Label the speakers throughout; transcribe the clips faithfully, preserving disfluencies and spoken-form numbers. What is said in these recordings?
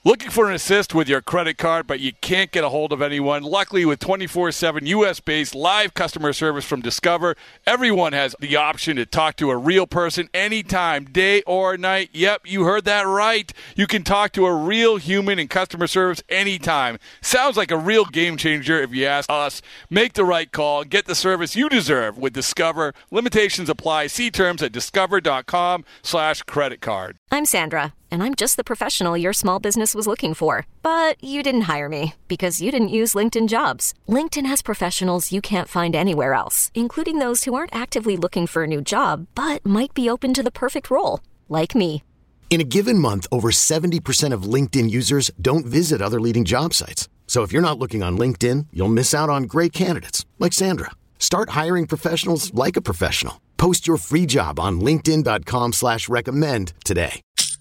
Speaker 1: Looking for an assist with your credit card, but you can't get a hold of anyone? Luckily, with twenty-four seven U S-based live customer service from Discover, everyone has the option to talk to a real person anytime, day or night. Yep, you heard that right. You can talk to a real human in customer service anytime. Sounds like a real game changer if you ask us. Make the right call and get the service you deserve with Discover. Limitations apply. See terms at discover.com slash credit card.
Speaker 2: I'm Sandra, and I'm just the professional your small business was looking for. But you didn't hire me because you didn't use LinkedIn Jobs. LinkedIn has professionals you can't find anywhere else, including those who aren't actively looking for a new job, but might be open to the perfect role, like me.
Speaker 3: In a given month, over seventy percent of LinkedIn users don't visit other leading job sites. So if you're not looking on LinkedIn, you'll miss out on great candidates like Sandra. Start hiring professionals like a professional. Post your free job on linkedin.com slash recommend today.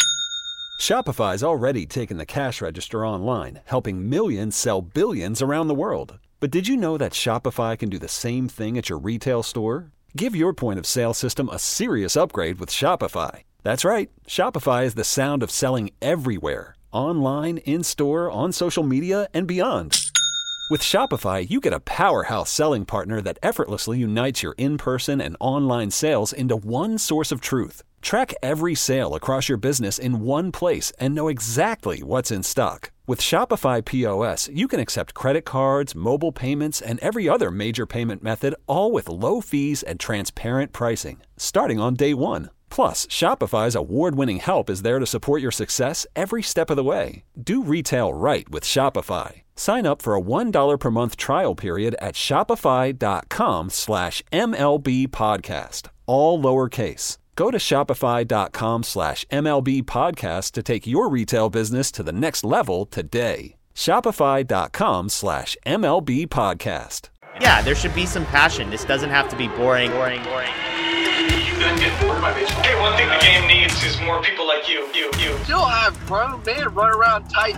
Speaker 4: Shopify's already taken the cash register online, helping millions sell billions around the world. But did you know that Shopify can do the same thing at your retail store? Give your point of sale system a serious upgrade with Shopify. That's right. Shopify is the sound of selling everywhere. Online, in-store, on social media, and beyond. With Shopify, you get a powerhouse selling partner that effortlessly unites your in-person and online sales into one source of truth. Track every sale across your business in one place and know exactly what's in stock. With Shopify P O S, you can accept credit cards, mobile payments, and every other major payment method, all with low fees and transparent pricing, starting on day one. Plus, Shopify's award-winning help is there to support your success every step of the way. Do retail right with Shopify. Sign up for a one dollar per month trial period at shopify.com slash MLB podcast, all lowercase. Go to shopify.com slash MLB podcast to take your retail business to the next level today. Shopify.com slash MLB podcast.
Speaker 5: Yeah, there should be some passion. This doesn't have to be boring, boring, boring.
Speaker 6: You couldn't get bored by baseball. Hey, one thing the game needs is more people like you, you, you.
Speaker 7: Still have grown men run around tight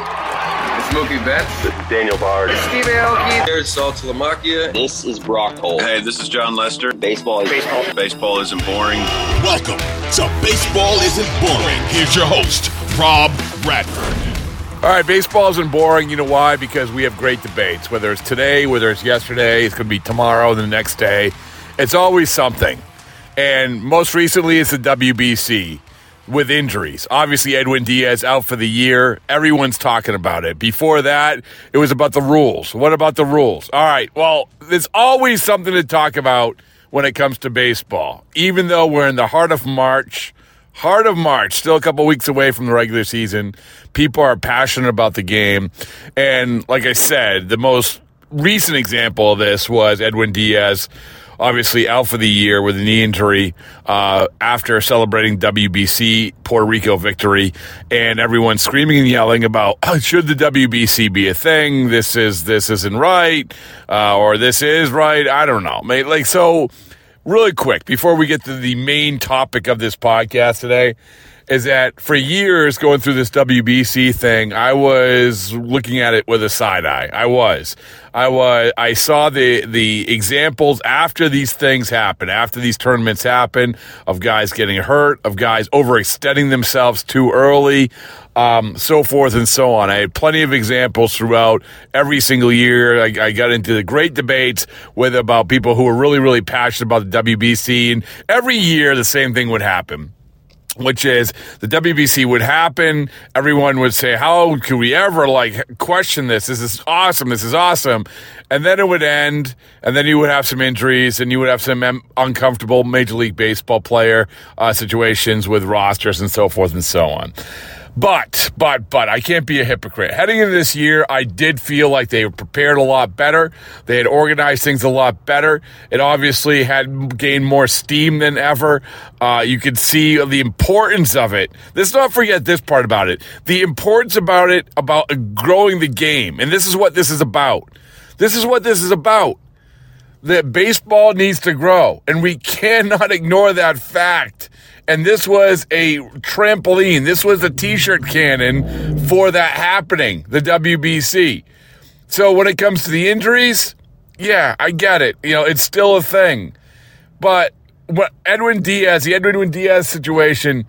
Speaker 7: pants.
Speaker 8: It's Mookie Betts.
Speaker 9: This is Daniel Bard.
Speaker 8: This is Steve Aoki. There's Sal Talamacchia.
Speaker 9: This is Brock Holt.
Speaker 10: Hey, this is John Lester.
Speaker 9: Baseball is
Speaker 10: baseball. Baseball isn't boring.
Speaker 11: Welcome to Baseball Isn't Boring. Here's your host, Rob Bradford.
Speaker 1: All right, baseball isn't boring. You know why? Because we have great debates. Whether it's today, whether it's yesterday, it's going to be tomorrow, the next day. It's always something. And most recently, it's the W B C with injuries. Obviously, Edwin Diaz out for the year. Everyone's talking about it. Before that, it was about the rules. What about the rules? All right, well, there's always something to talk about when it comes to baseball. Even though we're in the heart of March, heart of March, still a couple weeks away from the regular season, people are passionate about the game. And like I said, the most recent example of this was Edwin Diaz, obviously out for the year with a knee injury uh, after celebrating W B C Puerto Rico victory, and everyone screaming and yelling about, oh, should the W B C be a thing? This is this isn't right, uh, or this is right. I don't know, mate. Like, so really quick before we get to the main topic of this podcast today, is that for years going through this W B C thing, I was looking at it with a side eye. I was. I was. I saw the the examples after these things happen, after these tournaments happen, of guys getting hurt, of guys overextending themselves too early, um, so forth and so on. I had plenty of examples throughout every single year. I, I got into the great debates with about people who were really, really passionate about the W B C, and every year the same thing would happen, which is the W B C would happen. Everyone would say, how could we ever like question this? This is awesome. This is awesome. And then it would end, and then you would have some injuries, and you would have some um, uncomfortable Major League Baseball player uh, situations with rosters and so forth and so on. But, but, but, I can't be a hypocrite. Heading into this year, I did feel like they were prepared a lot better. They had organized things a lot better. It obviously had gained more steam than ever. Uh, you could see the importance of it. Let's not forget this part about it. The importance about it, about growing the game. And this is what this is about. This is what this is about. That baseball needs to grow, and we cannot ignore that fact. And this was a trampoline. This was a T-shirt cannon for that happening, the W B C. So when it comes to the injuries, yeah, I get it. You know, it's still a thing. But what Edwin Diaz, the Edwin Diaz situation,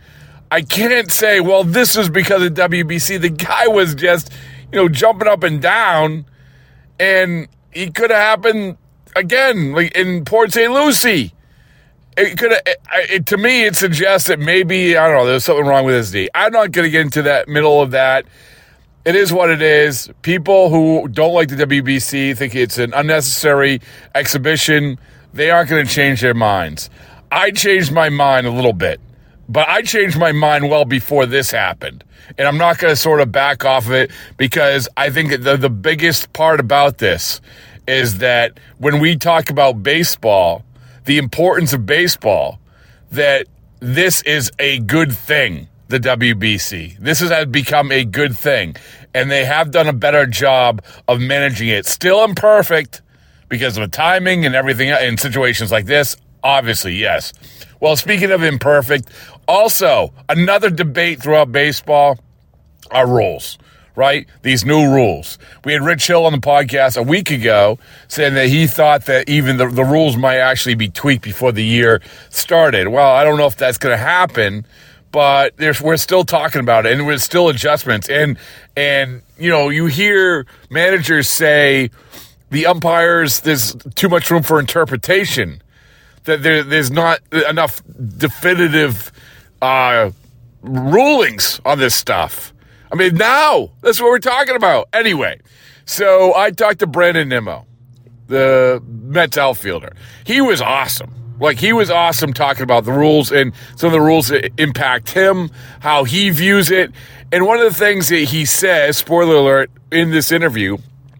Speaker 1: I can't say, well, this is because of W B C. The guy was just, you know, jumping up and down, and he could have happened again, like in Port Saint Lucie. It could have, it, it, to me, it suggests that maybe, I don't know, there's something wrong with his knee. I'm not going to get into that middle of that. It is what it is. People who don't like the W B C think it's an unnecessary exhibition. They aren't going to change their minds. I changed my mind a little bit, but I changed my mind well before this happened. And I'm not going to sort of back off of it, because I think the, the biggest part about this is that when we talk about baseball, the importance of baseball, that this is a good thing, the W B C. This has become a good thing, and they have done a better job of managing it. Still imperfect because of the timing and everything in situations like this, obviously, yes. Well, speaking of imperfect, also another debate throughout baseball are rules. Right? These new rules. We had Rich Hill on the podcast a week ago saying that he thought that even the, the rules might actually be tweaked before the year started. Well, I don't know if that's going to happen, but there's, we're still talking about it, and there's still adjustments. And, and you know, you hear managers say the umpires, there's too much room for interpretation, that there, there's not enough definitive uh, rulings on this stuff. I mean, now, that's what we're talking about. Anyway, so I talked to Brandon Nimmo, the Mets outfielder. He was awesome. Like, he was awesome talking about the rules and some of the rules that impact him, how he views it. And one of the things that he says, spoiler alert, in this interview,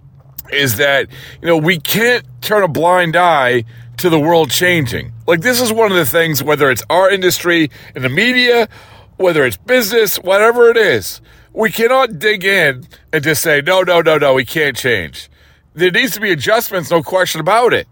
Speaker 1: is that, you know, we can't turn a blind eye to the world changing. Like, this is one of the things, whether it's our industry, in the media, whether it's business, whatever it is, we cannot dig in and just say, no, no, no, no, we can't change. There needs to be adjustments, no question about it.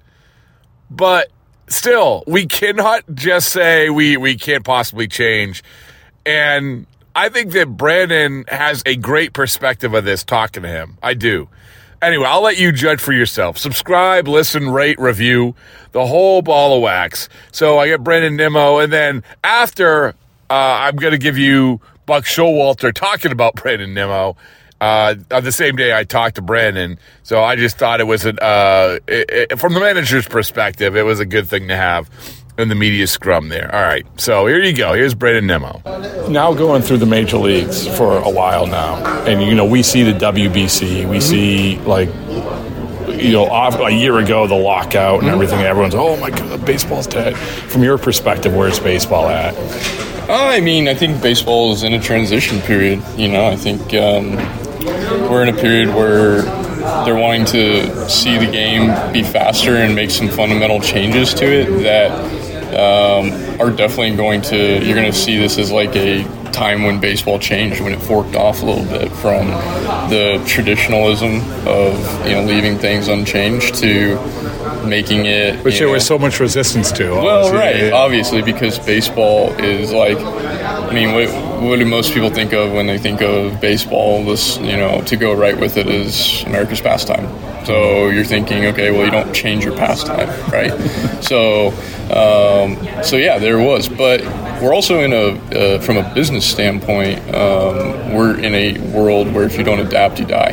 Speaker 1: But still, we cannot just say we, we can't possibly change. And I think that Brandon has a great perspective of this, talking to him. I do. Anyway, I'll let you judge for yourself. Subscribe, listen, rate, review, the whole ball of wax. So I get Brandon Nimmo, and then after, uh, I'm going to give you Buck Showalter talking about Brandon Nimmo uh, on the same day I talked to Brandon. So I just thought it was, an, uh, it, it, from the manager's perspective, it was a good thing to have in the media scrum there. All right, so here you go. Here's Brandon Nimmo.
Speaker 12: Now going through the major leagues for a while now, and, you know, we see the W B C. We mm-hmm. see, like, you know, a year ago, the lockout and everything. And everyone's, oh, my God, baseball's dead. From your perspective, where's baseball at?
Speaker 13: I mean, I think baseball is in a transition period. You know, I think um, we're in a period where they're wanting to see the game be faster and make some fundamental changes to it that um, are definitely going to, you're going to see this as like a time when baseball changed, when it forked off a little bit from the traditionalism of, you know, leaving things unchanged to making it,
Speaker 12: which there was so much resistance to.
Speaker 13: Well, right, yeah. Obviously, because baseball is like, I mean, what, what do most people think of when they think of baseball? This, you know, to go right with it is America's pastime. So you're thinking, okay, well, you don't change your pastime, right? so, um, so yeah, there was, but we're also in a, uh, from a business standpoint, um, we're in a world where if you don't adapt, you die.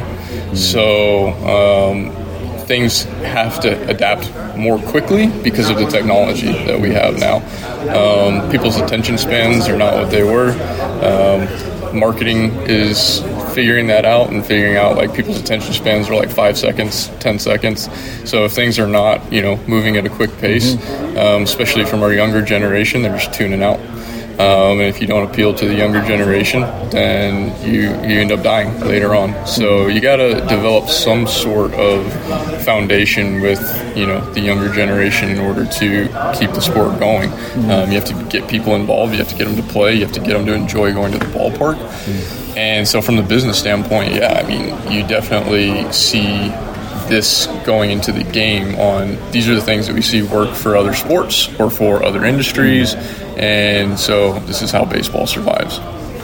Speaker 13: So. Um, Things have to adapt more quickly because of the technology that we have now. Um, people's attention spans are not what they were. Um, marketing is figuring that out and figuring out, like, people's attention spans are like five seconds, ten seconds. So if things are not, you know, moving at a quick pace, mm-hmm. um, especially from our younger generation, they're just tuning out. Um, and if you don't appeal to the younger generation, then you, you end up dying later on. So you got to develop some sort of foundation with, you know, the younger generation in order to keep the sport going. Um, you have to get people involved. You have to get them to play. You have to get them to enjoy going to the ballpark. And so from the business standpoint, yeah, I mean, you definitely see this going into the game on these are the things that we see work for other sports or for other industries, and so this is how baseball survives.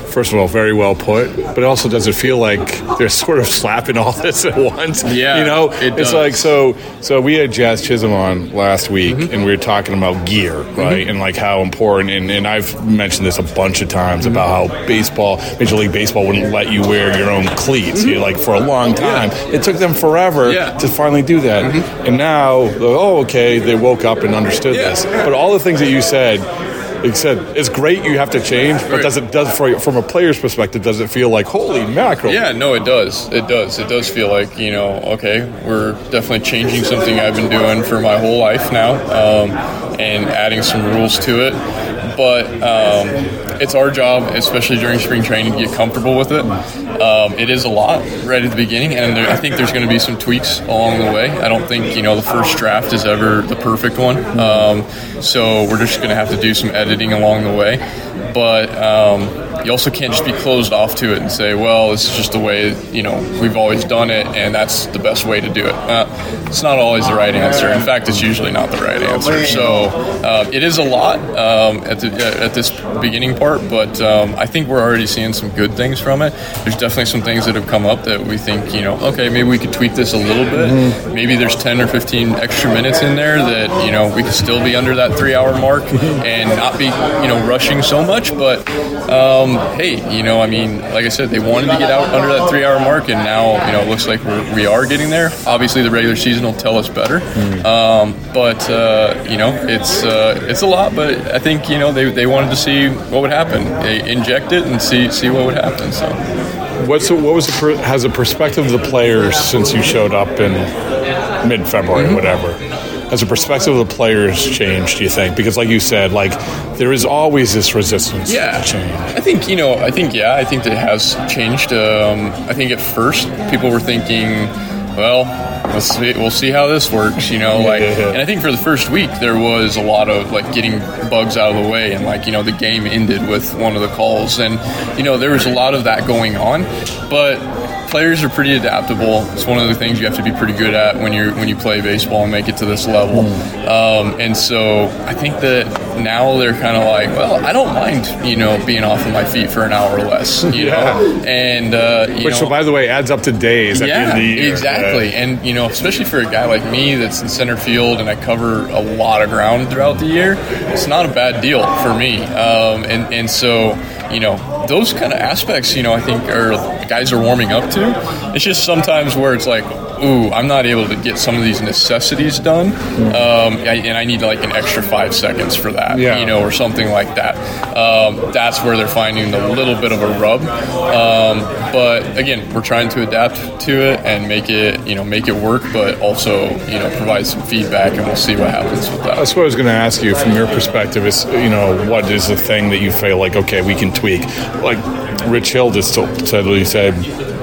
Speaker 12: first of all, very well put, but it also does it feel like they're sort of slapping all this at once.
Speaker 13: Yeah,
Speaker 12: you know,
Speaker 13: it
Speaker 12: it's
Speaker 13: does.
Speaker 12: like so. So we had Jazz Chisholm on last week,
Speaker 13: Mm-hmm.
Speaker 12: and we were talking about gear, right,
Speaker 13: Mm-hmm.
Speaker 12: and like how important. And, and I've mentioned this a bunch of times
Speaker 13: Mm-hmm.
Speaker 12: about how baseball, Major League Baseball, wouldn't let you wear your own cleats. You know, like for a long time,
Speaker 13: Yeah.
Speaker 12: it took them forever
Speaker 13: Yeah.
Speaker 12: to finally do that.
Speaker 13: Mm-hmm.
Speaker 12: And now, oh, okay, they woke up and understood
Speaker 13: Yeah.
Speaker 12: this. But all the things that you said. Like said, it's great you have to change, but
Speaker 13: Right.
Speaker 12: does it does for, from a player's perspective? Does it feel like holy mackerel?
Speaker 13: Yeah, no, it does. It does. It does feel like, you know, okay, we're definitely changing something I've been doing for my whole life now, um, and adding some rules to it. But um, it's our job, especially during spring training, to get comfortable with it. Um, it is a lot right at the beginning, and there, I think there's going to be some tweaks along the way. I don't think, you know, the first draft is ever the perfect one. Um, so we're just going to have to do some editing along the way. But um, you also can't just be closed off to it and say, well, this is just the way, you know, we've always done it, and that's the best way to do it. Uh, it's not always the right answer. In fact, it's usually not the right answer. So uh, it is a lot um, at, the, at this beginning part, but um, I think we're already seeing some good things from it. There's definitely some things that have come up that we think, you know, okay, maybe we could tweak this a little bit. Mm-hmm. Maybe there's ten or fifteen extra minutes in there that, you know, we could still be under that three-hour mark and not be, you know, rushing so much. But, um, hey, you know, I mean, like I said, they wanted to get out under that three-hour mark, and now, you know, it looks like we're, we are getting there. Obviously, the regular season will tell us better. Mm. Um, but, uh, you know, it's uh, it's a lot, but I think, you know, they, they wanted to see what would happen. They inject it and see see what would happen, so...
Speaker 12: What's the, what was the per, has the perspective of the players since you showed up in mid-February, mm-hmm. whatever? Has the perspective of the players changed, do you think? Because like you said, like there is always this resistance
Speaker 13: yeah.
Speaker 12: to change.
Speaker 13: I think, you know, I think, yeah, I think that it has changed. Um, I think at first people were thinking, well, let's see, we'll see how this works, you know, like,
Speaker 12: yeah, yeah.
Speaker 13: and I think for the first week there was a lot of like getting bugs out of the way, and like, you know, the game ended with one of the calls, and, you know, there was a lot of that going on, but players are pretty adaptable. It's one of the things you have to be pretty good at when you when you play baseball and make it to this level. Mm. Um, and so I think that now they're kind of like, well, I don't mind, you know, being off of my feet for an hour or less, you yeah. know. And uh, you
Speaker 12: which,
Speaker 13: know,
Speaker 12: so by the way, adds up to days. At
Speaker 13: yeah,
Speaker 12: the end of the year.
Speaker 13: exactly. Yeah. And you know, especially for a guy like me that's in center field and I cover a lot of ground throughout the year, it's not a bad deal for me. Um, and and so. You know, those kind of aspects, you know, I think are guys are warming up to. It's just sometimes where it's like, ooh, I'm not able to get some of these necessities done, um, and I need like an extra five seconds for that,
Speaker 12: yeah.
Speaker 13: you know, or something like that. Um, that's where they're finding a little bit of a rub. Um, but again, we're trying to adapt to it and make it, you know, make it work, but also, you know, provide some feedback, and we'll see what happens with that.
Speaker 12: That's what I was going to ask you from your perspective is, you know, what is the thing that you feel like, okay, we can tweak? Like Rich Hill just said, he said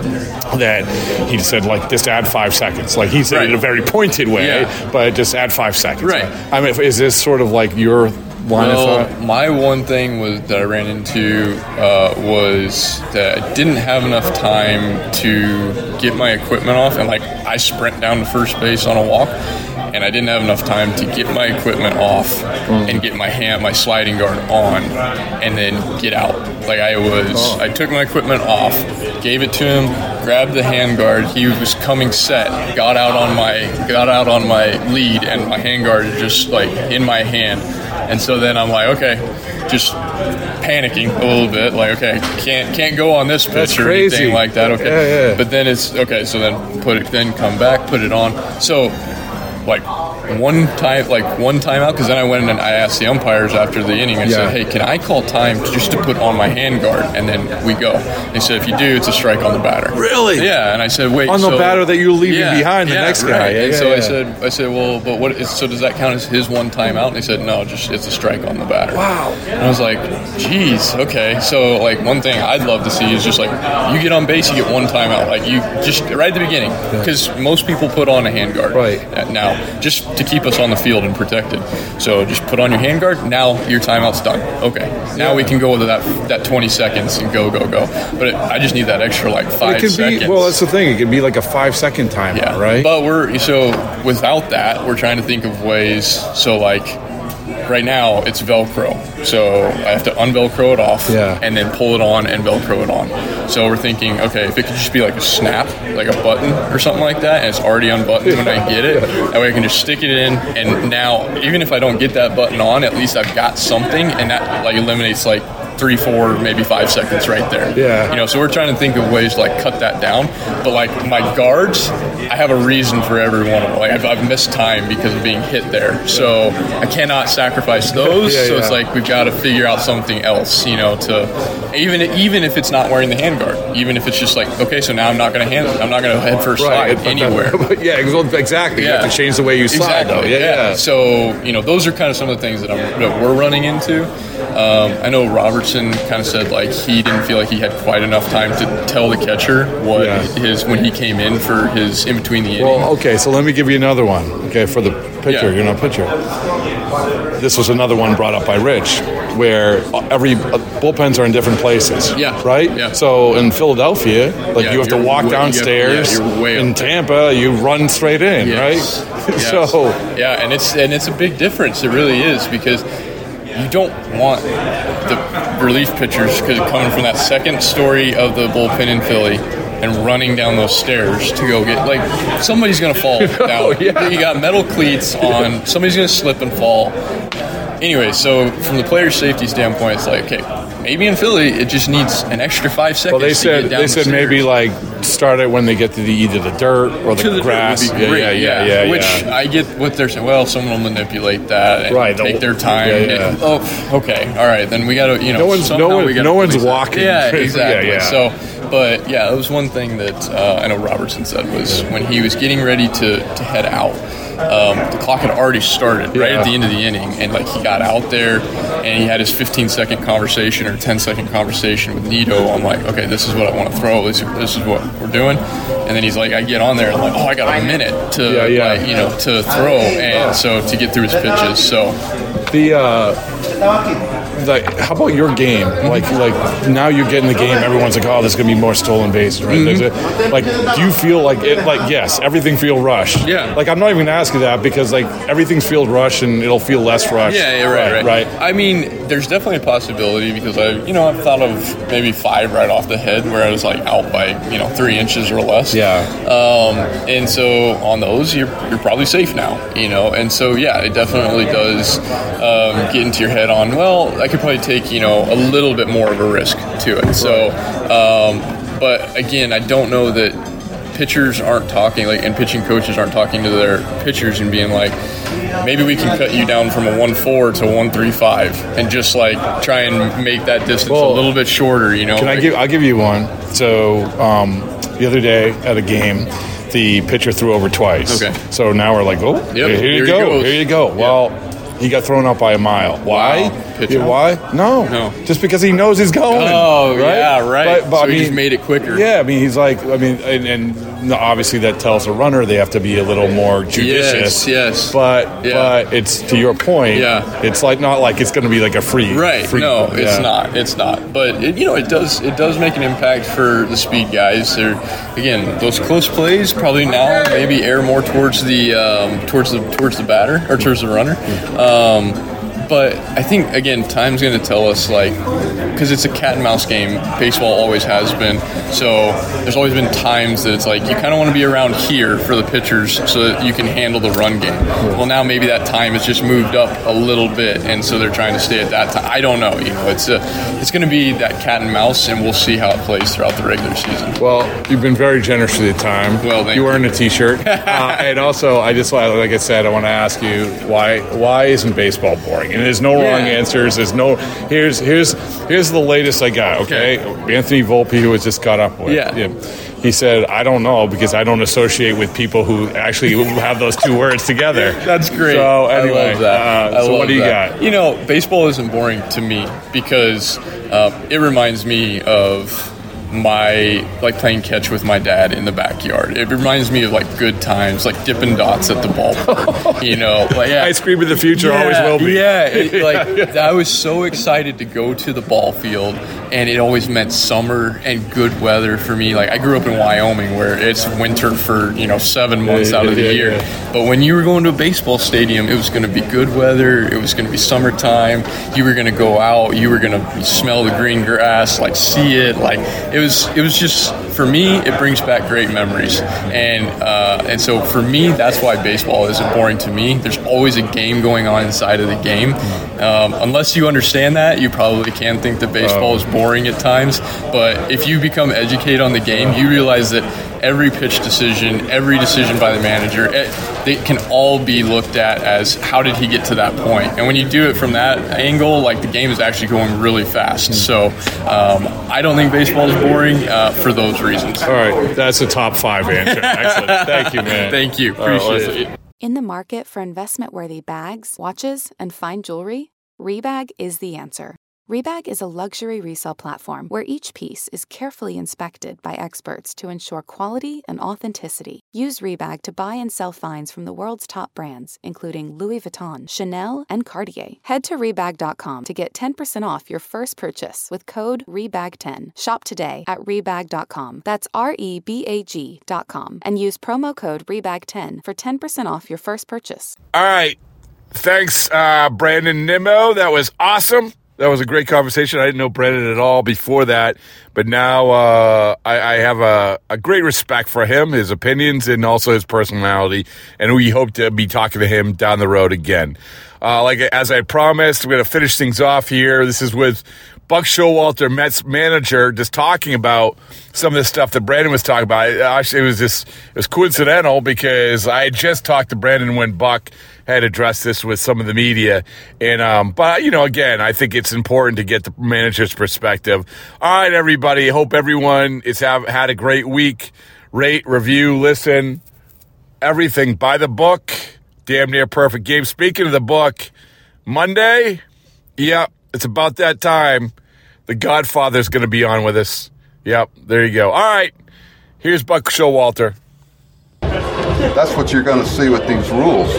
Speaker 12: that he said, like, just add five seconds. Like, he said right. it in a very pointed way, yeah. but just add five seconds.
Speaker 13: Right.
Speaker 12: I mean, is this sort of like your line
Speaker 13: well,
Speaker 12: of thought?
Speaker 13: My one thing was that I ran into uh, was that I didn't have enough time to get my equipment off, and like I sprint down to first base on a walk, and I didn't have enough time to get my equipment off mm. and get my hand, my sliding guard on, and then get out. Like I was, oh. I took my equipment off, gave it to him, grabbed the hand guard. He was coming set, got out on my, got out on my lead, and my hand guard is just like in my hand. And so then I'm like, okay, just panicking a little bit, like, okay, can't can't go on this pitch
Speaker 12: That's
Speaker 13: or
Speaker 12: crazy.
Speaker 13: anything like that. Okay,
Speaker 12: yeah, yeah.
Speaker 13: But then it's okay. So then put it, then come back, put it on. So like one time, like one timeout, because then I went and I asked the umpires after the inning. I yeah. said, "Hey, can I call time just to put on my hand guard and then we go?" They said, "If you do, it's a strike on the batter."
Speaker 12: Really?
Speaker 13: Yeah. And I said, "Wait,
Speaker 12: on the
Speaker 13: so,
Speaker 12: batter that you're leaving
Speaker 13: yeah,
Speaker 12: behind the
Speaker 13: yeah,
Speaker 12: next
Speaker 13: right.
Speaker 12: guy." Yeah,
Speaker 13: and
Speaker 12: yeah,
Speaker 13: so
Speaker 12: yeah.
Speaker 13: I said, "I said, well, but what? Is, so does that count as his one timeout?" And they said, "No, just it's a strike on the batter."
Speaker 12: Wow.
Speaker 13: And I was like, "Geez, okay." So like one thing I'd love to see is just like you get on base, you get one timeout, like you just right at the beginning, because yeah. most people put on a hand guard
Speaker 12: right
Speaker 13: now just to keep us on the field and protected. So just put on your hand guard. Now your timeout's done. Okay. Now yeah. we can go with that that twenty seconds and go go go. But it, I just need that extra like five
Speaker 12: it can
Speaker 13: seconds.
Speaker 12: Be, well, that's the thing. It can be like a five second timeout,
Speaker 13: yeah.
Speaker 12: right?
Speaker 13: But we're so without that, we're trying to think of ways. So like right now it's Velcro, so I have to unvelcro it off
Speaker 1: yeah.
Speaker 13: and then pull it on and Velcro it on. So we're thinking, okay, if it could just be like a snap, like a button or something like that, and it's already unbuttoned when I get it, that way I can just stick it in, and now even if I don't get that button on, at least I've got something, and that like eliminates like three, four, maybe five seconds right there.
Speaker 1: Yeah.
Speaker 13: You know, so we're trying to think of ways to like cut that down. But like my guards, I have a reason for every one of them. Like I've, I've missed time because of being hit there. So I cannot sacrifice those.
Speaker 1: yeah,
Speaker 13: so
Speaker 1: yeah.
Speaker 13: it's like we've got to figure out something else, you know, to even even if it's not wearing the handguard, even if it's just like, okay, so now I'm not going to hand I'm not going to head first
Speaker 1: right.
Speaker 13: slide anywhere.
Speaker 1: yeah, exactly.
Speaker 13: Yeah.
Speaker 1: You have to change the way you slide,
Speaker 13: exactly.
Speaker 1: though. Yeah,
Speaker 13: yeah.
Speaker 1: yeah.
Speaker 13: So, you know, those are kind of some of the things that, I'm, that we're running into. Um, I know Robertson kind of said like he didn't feel like he had quite enough time to tell the catcher what
Speaker 1: yeah.
Speaker 13: his when he came in for his in between the innings.
Speaker 1: Well, okay, so let me give you another one. Okay, for the pitcher,
Speaker 13: Yeah.
Speaker 1: you're not pitcher. This was another one brought up by Rich, where every uh, bullpens are in different places.
Speaker 13: Yeah.
Speaker 1: Right.
Speaker 13: Yeah.
Speaker 1: So in Philadelphia, like
Speaker 13: Yeah,
Speaker 1: you have to
Speaker 13: you're
Speaker 1: walk
Speaker 13: way-
Speaker 1: downstairs.
Speaker 13: you have- yeah, you're way
Speaker 1: in
Speaker 13: up there.
Speaker 1: Tampa, you run straight in.
Speaker 13: Yes.
Speaker 1: Right.
Speaker 13: Yes.
Speaker 1: So
Speaker 13: yeah, and it's and it's a big difference. It really is, because you don't want the relief pitchers coming from that second story of the bullpen in Philly and running down those stairs to go get, like, somebody's going to fall down.
Speaker 1: yeah.
Speaker 13: You got metal cleats on. Somebody's going to slip and fall. Anyway, so from the player safety standpoint, it's like, okay, maybe in Philly it just needs an extra five seconds.
Speaker 1: well, they
Speaker 13: to
Speaker 1: said
Speaker 13: get down
Speaker 1: they
Speaker 13: the
Speaker 1: said
Speaker 13: stairs.
Speaker 1: maybe like start it when they get to the either the dirt or the,
Speaker 13: To the
Speaker 1: grass.
Speaker 13: dirt would be
Speaker 1: yeah,
Speaker 13: great,
Speaker 1: yeah, yeah, yeah.
Speaker 13: Which
Speaker 1: yeah.
Speaker 13: I get what they're saying. Well, someone will manipulate that and
Speaker 1: Right,
Speaker 13: take
Speaker 1: they'll-
Speaker 13: their time.
Speaker 1: yeah, yeah.
Speaker 13: And- oh, okay, all right. Then we got to, you know,
Speaker 1: No one's-
Speaker 13: somehow
Speaker 1: no one-
Speaker 13: we gotta
Speaker 1: no one's
Speaker 13: police that.
Speaker 1: walking.
Speaker 13: Yeah,
Speaker 1: Yeah,
Speaker 13: exactly.
Speaker 1: yeah.
Speaker 13: So, but yeah, it was one thing that uh, I know Robertson said was when he was getting ready to to head out. Um, the clock had already started right
Speaker 1: Yeah.
Speaker 13: at the end of the inning, and like he got out there and he had his fifteen second conversation or ten second conversation with Nito. I'm like, okay, this is what I want to throw. This, this is what we're doing. And then he's like, I get on there and I'm like, oh, I got a minute to
Speaker 1: Yeah, yeah.
Speaker 13: like, you know, to throw, and so to get through his pitches. So
Speaker 1: The uh, like, how about your game? Like, like now you get in the game, everyone's like, oh, there's gonna be more stolen bases, right? There's a- like, do you feel like it? Like, yes, everything feel rushed.
Speaker 13: Yeah.
Speaker 1: Like, I'm not even gonna ask you that because like everything's feel rushed and it'll feel less rushed.
Speaker 13: Yeah, yeah, right, right,
Speaker 1: right.
Speaker 13: I mean, there's definitely a possibility because I, you know, I've thought of maybe five right off the head where I was like out by, you know, three inches or less.
Speaker 1: Yeah.
Speaker 13: Um, and so on those, you're you're probably safe now, you know. And so yeah, it definitely does um, get into your head on. Well, I could probably take, you know, a little bit more of a risk to it. So, um, but again, I don't know that pitchers aren't talking, like, and pitching coaches aren't talking to their pitchers and being like, maybe we can cut you down from a one four to a one three five and just like try and make that distance
Speaker 1: Well,
Speaker 13: a little bit shorter, you know.
Speaker 1: Can I give? I'll give you one. So um, the other day at a game, the pitcher threw over twice.
Speaker 13: Okay.
Speaker 1: So now we're like, oh,
Speaker 13: Yep,
Speaker 1: here,
Speaker 13: here
Speaker 1: you
Speaker 13: he
Speaker 1: go,
Speaker 13: goes.
Speaker 1: here you go. Well, he got thrown out by a mile. Why?
Speaker 13: Wow. Pitcher?
Speaker 1: Yeah, why? No,
Speaker 13: No.
Speaker 1: Just because he knows he's going.
Speaker 13: Oh,
Speaker 1: right?
Speaker 13: yeah, right.
Speaker 1: But, but
Speaker 13: So
Speaker 1: I
Speaker 13: he
Speaker 1: mean,
Speaker 13: just made it quicker.
Speaker 1: Yeah, I mean, he's like, I mean, and, and obviously that tells a runner they have to be a little more judicious.
Speaker 13: Yes, yes.
Speaker 1: But
Speaker 13: Yeah.
Speaker 1: but it's to your point.
Speaker 13: Yeah.
Speaker 1: It's like not like it's going to be like a free.
Speaker 13: Right?
Speaker 1: Free,
Speaker 13: no, it's
Speaker 1: yeah.
Speaker 13: not. It's not. But it, you know, it does. It does make an impact for the speed guys. They're again those close plays probably now maybe air more towards the um, towards the towards the batter or towards the runner. Um, But I think, again, time's going to tell us, like, because it's a cat and mouse game. Baseball always has been. So there's always been times that it's like you kind of want to be around here for the pitchers so that you can handle the run game. Well, now maybe that time has just moved up a little bit, and so they're trying to stay at that time. I don't know. You know, it's a, it's going to be that cat and mouse, and we'll see how it plays throughout the regular season.
Speaker 1: Well, you've been very generous with your time.
Speaker 13: Well, thank
Speaker 1: you
Speaker 13: you.
Speaker 1: wearing a T-shirt, uh, and also I just like I said, I want to ask you why why isn't baseball boring? And there's no
Speaker 13: Yeah.
Speaker 1: wrong answers. There's no here's here's here's the latest I got. Okay, Anthony Volpe, who was just caught up with.
Speaker 13: Yeah.
Speaker 1: He said, I don't know because I don't associate with people who actually have those two words together.
Speaker 13: That's great.
Speaker 1: So anyway,
Speaker 13: I love that.
Speaker 1: Uh,
Speaker 13: I
Speaker 1: so
Speaker 13: love
Speaker 1: what do you
Speaker 13: that.
Speaker 1: got?
Speaker 13: You know, baseball isn't boring to me because uh, it reminds me of my like playing catch with my dad in the backyard. It reminds me of like good times, like Dippin' Dots at the ballpark. You know, like yeah,
Speaker 1: ice cream of the future
Speaker 13: yeah,
Speaker 1: always will be.
Speaker 13: Yeah, it, like I was so excited to go to the ball field, and it always meant summer and good weather for me. Like I grew up in Wyoming, where it's winter for you know seven months out of the
Speaker 1: yeah,
Speaker 13: year.
Speaker 1: Yeah.
Speaker 13: But when you were going to a baseball stadium, it was going to be good weather. It was going to be summertime. You were going to go out. You were going to smell the green grass, like see it. Like it was. It was just for me. It brings back great memories, and uh, and so for me, that's why baseball isn't boring to me. There's always a game going on inside of the game. Um, unless you understand that, you probably can think that baseball is boring at times. But if you become educated on the game, you realize that every pitch decision, every decision by the manager, it, they can all be looked at as how did he get to that point? And when you do it from that angle, like the game is actually going really fast. So um, I don't think baseball is boring uh, for those reasons.
Speaker 1: All right, that's a top five answer. Excellent. Thank you, man.
Speaker 13: Thank you. Appreciate
Speaker 1: right,
Speaker 13: it.
Speaker 14: In the market for investment-worthy bags, watches, and fine jewelry, Rebag is the answer. Rebag is a luxury resale platform where each piece is carefully inspected by experts to ensure quality and authenticity. Use Rebag to buy and sell finds from the world's top brands, including Louis Vuitton, Chanel, and Cartier. Head to Rebag dot com to get ten percent off your first purchase with code Rebag ten. Shop today at Rebag dot com. That's R E B A G dot com. And use promo code Rebag ten for ten percent off your first purchase.
Speaker 1: All right. Thanks, uh, Brandon Nimmo. That was awesome. That was a great conversation. I didn't know Brandon at all before that, but now uh, I, I have a, a great respect for him, his opinions, and also his personality, and we hope to be talking to him down the road again. Uh, like as I promised, we're going to finish things off here. This is with Buck Showalter, Mets manager, just talking about some of the stuff that Brandon was talking about. It, actually, it was just it was coincidental because I had just talked to Brandon when Buck had addressed this with some of the media. And um, but, you know, again, I think it's important to get the manager's perspective. All right, everybody. Hope everyone has have, had a great week. Rate, review, listen, everything by the book. Damn near perfect game. Speaking of the book, Monday, yep, it's about that time. The Godfather's going to be on with us. Yep, there you go. All right, here's Buck Showalter.
Speaker 15: That's what you're going to see with these rules.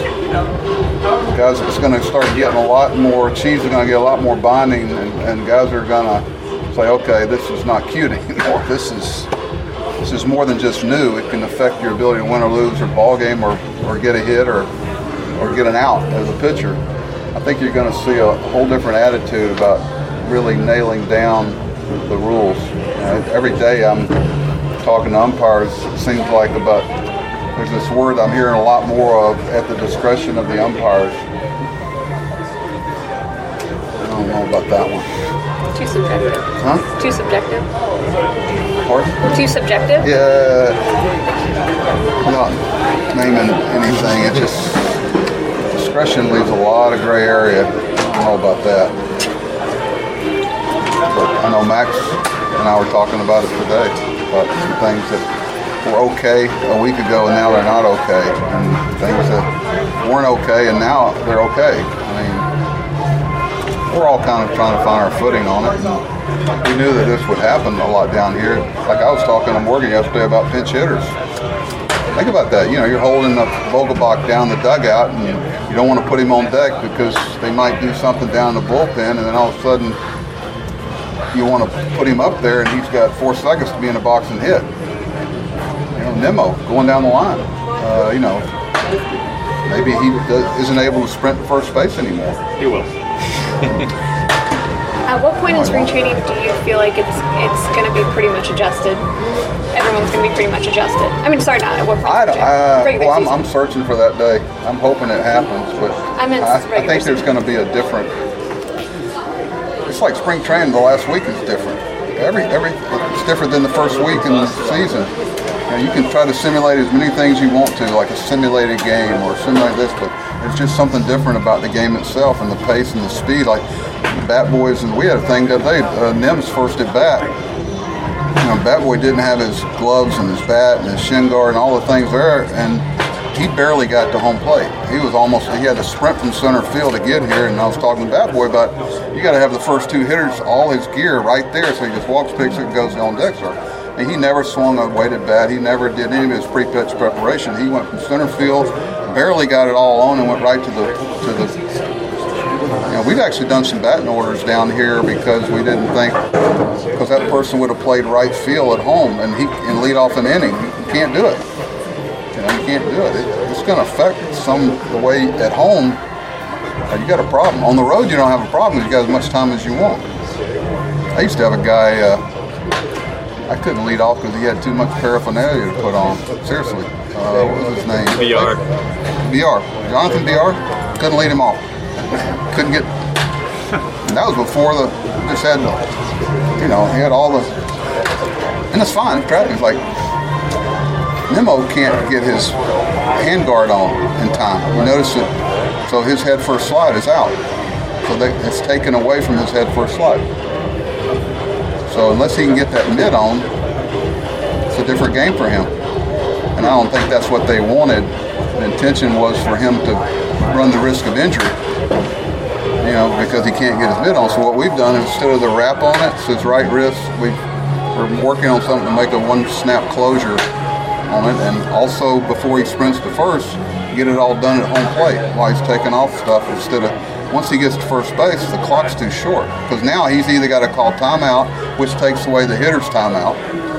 Speaker 15: Guys, it's going to start getting a lot more, cheese is going to get a lot more binding, and, and guys are going to say, okay, this is not cute anymore. This is this is more than just new. It can affect your ability to win or lose or ball game or, or get a hit or or get an out as a pitcher. I think you're going to see a whole different attitude about really nailing down the rules. You know, every day I'm talking to umpires, it seems like about, there's this word I'm hearing a lot more of, at the discretion of the umpires. I don't know about that one.
Speaker 16: Too subjective.
Speaker 15: Huh?
Speaker 16: Too subjective.
Speaker 15: Pardon?
Speaker 16: Too subjective?
Speaker 15: Yeah. Not naming anything, it just, discretion leaves a lot of gray area. I don't know about that. But I know Max and I were talking about it today, about some things that were okay a week ago and now they're not okay, and things that weren't okay and now they're okay. I mean, we're all kind of trying to find our footing on it. And we knew that this would happen a lot down here. Like I was talking to Morgan yesterday about pinch hitters. Think about that. You know, you're holding the Vogelbach down the dugout, and you don't want to put him on deck because they might do something down the bullpen, and then all of a sudden you want to put him up there, and he's got four seconds to be in the box and hit. You know, Nimmo going down the line. Uh, you know, maybe he does, isn't able to sprint to first base anymore.
Speaker 1: He will.
Speaker 16: At what point in spring training do you feel like it's it's going to be pretty much adjusted? Everyone's going to be pretty much adjusted. I mean, sorry, not at what point.
Speaker 15: I don't. Uh, well, I'm, I'm searching for that day. I'm hoping it happens, but
Speaker 16: I, meant
Speaker 15: I, I think there's going to be a different. It's like spring training. The last week is different. Every every it's different than the first week in the season. You know, you can try to simulate as many things you want to, like a simulated game or simulate this, but there's just something different about the game itself and the pace and the speed. Like the Bat Boys, and we had a thing that day. Uh, Nim's first at bat. You know, Bat Boy didn't have his gloves and his bat and his shin guard and all the things there, and he barely got to home plate. He was almost, he had to sprint from center field to get here, and I was talking to Bat Boy about, you got to have the first two hitters, all his gear right there, so he just walks, picks it, and goes on deck. And he never swung a weighted bat. He never did any of his pre-pitch preparation. He went from center field, barely got it all on, and went right to the, to the, you know, we've actually done some batting orders down here because we didn't think, because that person would have played right field at home and he and lead off an inning. You can't do it. You know, you can't do it. it it's going to affect some the way at home. Uh, you got a problem. On the road, you don't have a problem. You got as much time as you want. I used to have a guy. Uh, I couldn't lead off because he had too much paraphernalia to put on. Seriously, uh, what was his name?
Speaker 17: B R.
Speaker 15: B R. Jonathan B R. Couldn't lead him off. Couldn't get. And that was before the. Just had, you know, he had all the. And it's fine. Traffic's like. Nemo can't get his hand guard on in time. You notice it. So his head first slide is out. So they, it's taken away from his head first slide. So unless he can get that mid on, it's a different game for him. And I don't think that's what they wanted. The intention was for him to run the risk of injury, you know, because he can't get his mid on. So what we've done, instead of the wrap on it, it's his right wrist, we've, we're working on something to make a one snap closure on it, and also before he sprints to first, get it all done at home plate while he's taking off stuff instead of, once he gets to first base, the clock's too short. Because now he's either got to call timeout, which takes away the hitter's timeout,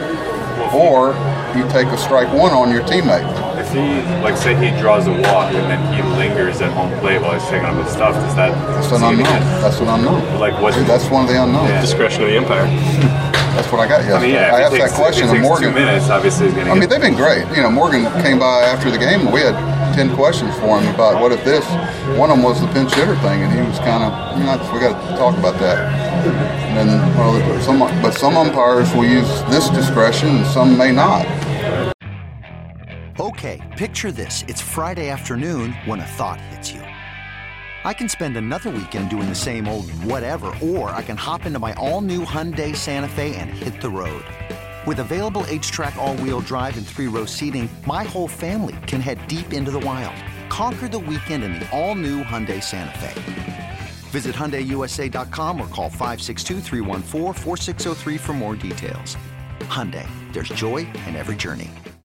Speaker 15: or you take a strike one on your teammate.
Speaker 17: If he, like, say he draws a walk and then he lingers at home plate while he's taking off his stuff, does that?
Speaker 15: That's an unknown. That's an unknown.
Speaker 17: Like what?
Speaker 15: That's one of the unknowns.
Speaker 17: Yeah. Discretion of the umpire.
Speaker 15: That's what I got yesterday. I, mean, yeah, I asked
Speaker 17: takes,
Speaker 15: that question to Morgan.
Speaker 17: Two minutes, obviously, he's gonna
Speaker 15: I mean, they've been great. You know, Morgan came by after the game, and we had ten questions for him about what if this. One of them was the pinch hitter thing, and he was kind of, you know, we got to talk about that. And then, well, some, but some umpires will use this discretion, and some may not.
Speaker 18: Okay, picture this: it's Friday afternoon when a thought hits you. I can spend another weekend doing the same old whatever, or I can hop into my all-new Hyundai Santa Fe and hit the road. With available H-Track all-wheel drive and three-row seating, my whole family can head deep into the wild. Conquer the weekend in the all-new Hyundai Santa Fe. Visit Hyundai U S A dot com or call five six two, three one four, four six zero three for more details. Hyundai, there's joy in every journey.